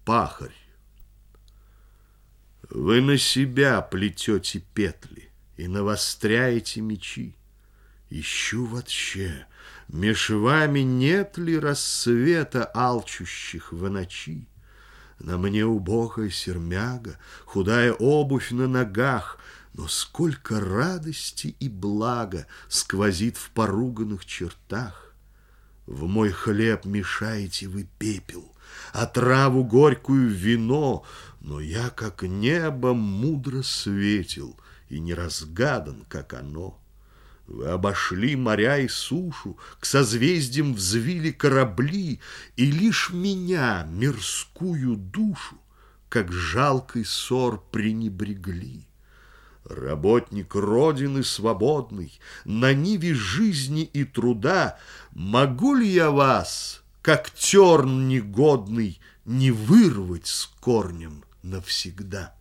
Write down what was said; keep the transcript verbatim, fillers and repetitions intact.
пахарь. Вы на себя плетете петли и навостряете мечи. Ищу вообще, меж вами нет ли рассвета, алчущих в ночи? На мне убогая сермяга, худая обувь на ногах, но сколько радости и блага сквозит в поруганных чертах. В мой хлеб мешаете вы пепел, а траву горькую вино, но я, как небо, мудро светил и не разгадан, как оно. Вы обошли моря и сушу, к созвездиям взвили корабли, и лишь меня, мирскую душу, как жалкий ссор пренебрегли. Работник Родины свободный, на ниве жизни и труда, могу ли я вас, как терн негодный, не вырвать с корнем навсегда?